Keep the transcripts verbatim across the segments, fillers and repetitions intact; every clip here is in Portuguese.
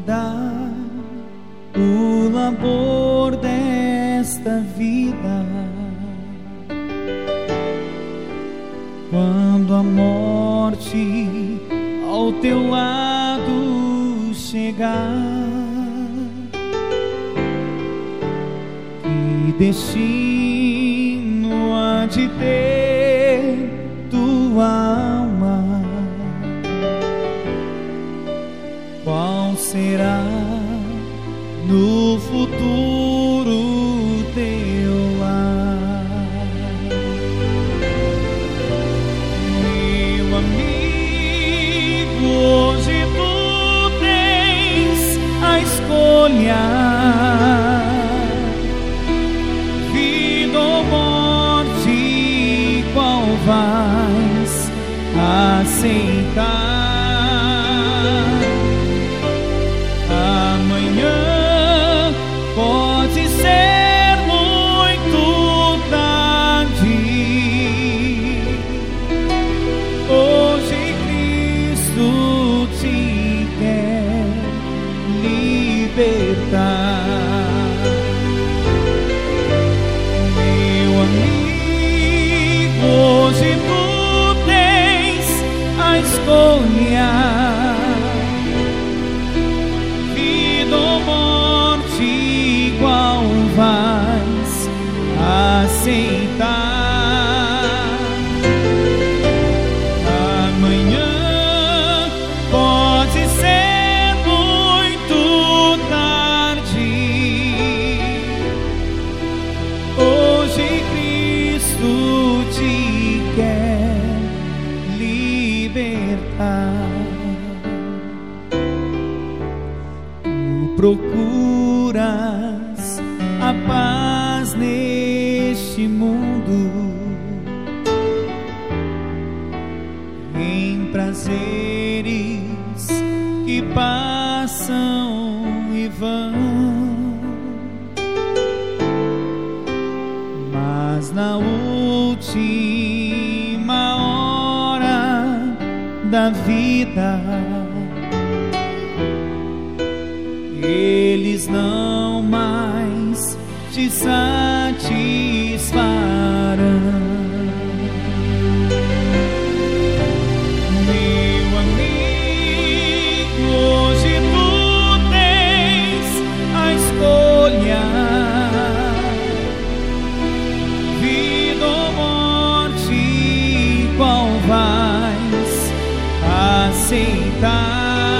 dar o labor desta vida. Quando a morte ao teu lado chegar, que destino há de ter tua alma? Qual será no futuro teu lar? Meu amigo, hoje tu tens a escolha, vida ou morte, qual vais aceitar? Pode ser muito tarde. Hoje Cristo te quer libertar. Meu amigo, hoje tu tens a escolha, vida ou morte, qual vais aceitar? Amanhã pode ser muito tarde. Hoje Cristo te quer libertar. Tu procuras a paz neste mundo, em prazeres que passam e vão, mas na última hora da vida eles não mais te satisfarão. Meu amigo, hoje tu tens a escolha, vida ou morte, qual vais aceitar?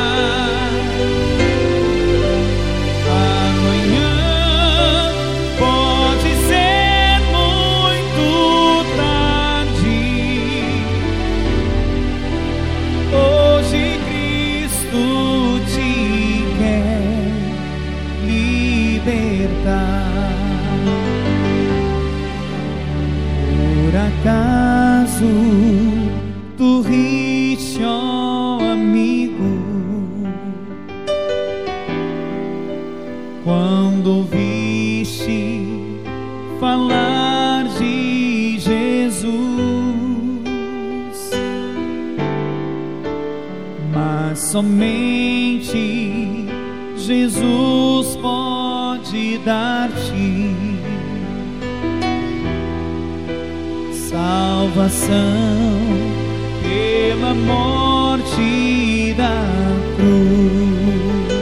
Por acaso tu riste, ó amigo, quando ouviste falar de Jesus? Mas somente Jesus pode dar-te salvação pela morte da cruz.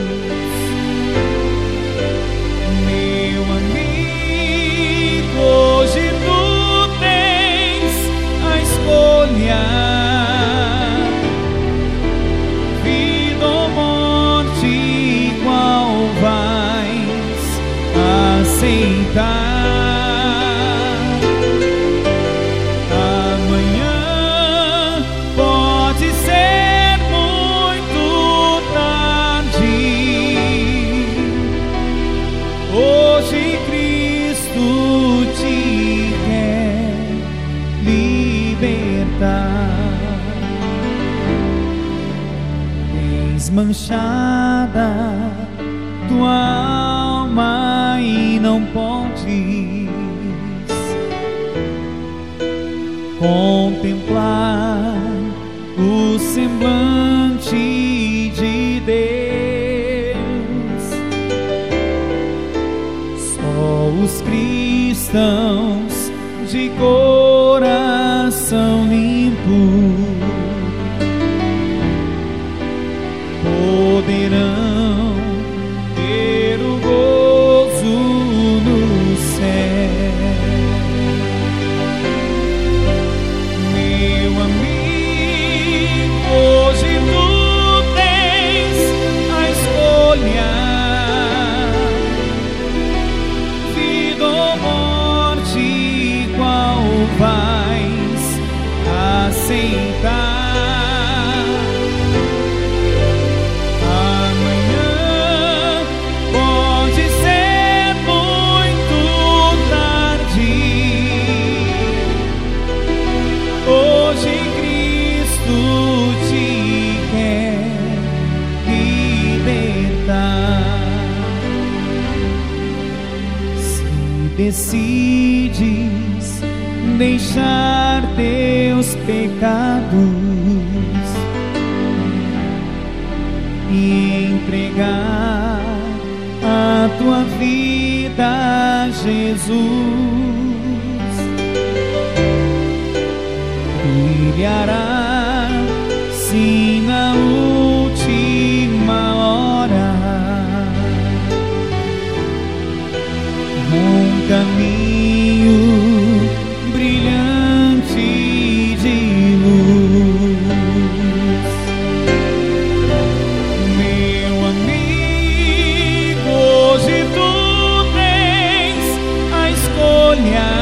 Meu amigo, hoje tu tens a escolha, vida ou morte, qual vais aceitar? Manchada tua alma e não podes contemplar o semblante de Deus. os cristãos de coração limpo poderão ter o gozo no céu. Meu amigo, hoje tu tens a escolha, vida ou morte, qual vais aceitar? Decides deixar teus pecados e entregar a tua vida a Jesus, brilhará sim na última hora um caminho brilhante de luz. Meu amigo, hoje tu tens a escolha,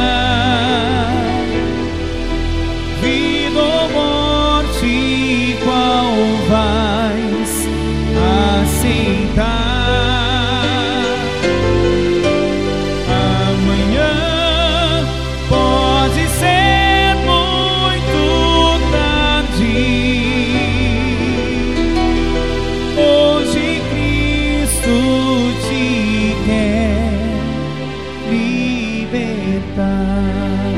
vida ou morte, qual vais aceitar? Te quer libertar.